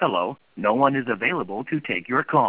Hello, no one is available to take your call.